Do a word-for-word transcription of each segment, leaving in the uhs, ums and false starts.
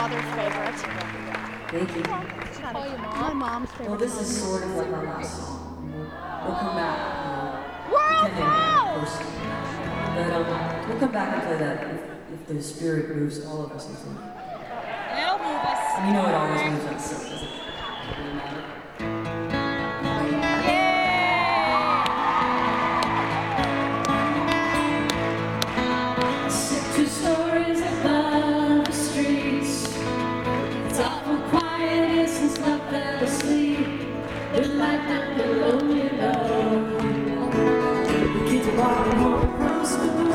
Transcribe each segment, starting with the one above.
mother's favorite. Thank you. Call your mom. My mom's favorite. Well, this is sort of like our last song. We'll come back. You know, World depending, of course. But um, we'll come back and play that if, if the spirit moves all of us, I think. It'll move us. And you know it always moves us, so it doesn't really matter. I sit two stories above the streets. It's awful quiet here since love fell asleep. The light down below me low. The kids are walking home from school.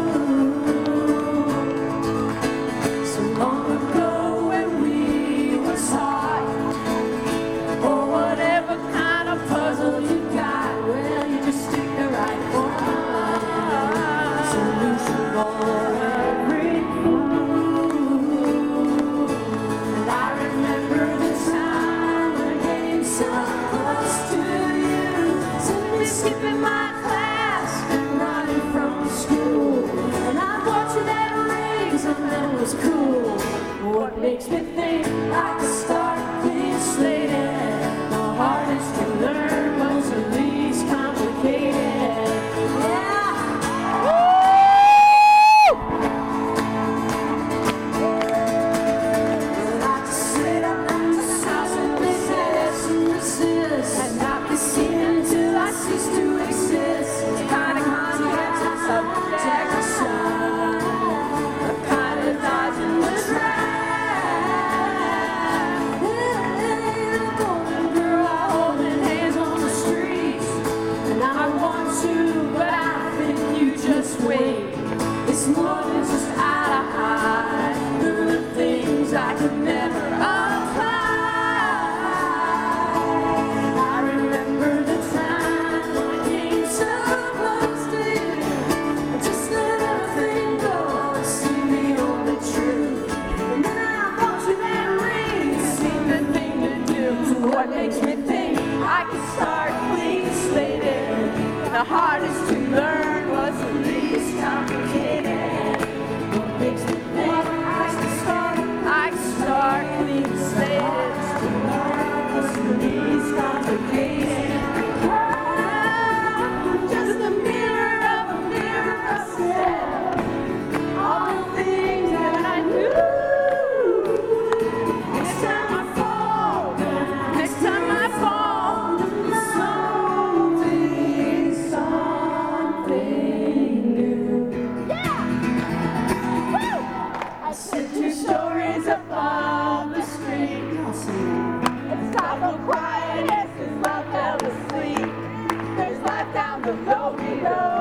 So long ago when we were taught, or whatever kind of puzzle you got, well, you just stick the right one. Solution for every fool. And I remember the time when I came so close to you, simply skipping my class and running from school. And I bought you that rings and that was cool. What makes me think I could start clean slated? The hardest to learn was the least complicated. Yeah. Well, I just sit up at the house and resist and resist, and not be seen until I cease to exist. It's kind of conscientious subjection, a kind of dodging the trap. A golden girl holding hands on the street, and I want to, but I think you just wait. It's more than just out of hide. There are things I could never apply. I remember the time when I came so close to you. I just let everything go and see the only truth. And then I bought you that ring. It seemed the thing to do. So what makes me think I can start clean slated? The hardest to learn was the least complicated. What makes me think I can start, I can start clean slated? To learn was the least complicated. Oh, just a mirror of a mirror of self. All the things that I knew. Next time I fall, next time I fall, something, something new. Yeah! Woo! I sit two stories above the street. It's awful quiet, yes, since love fell asleep. There's life down below below.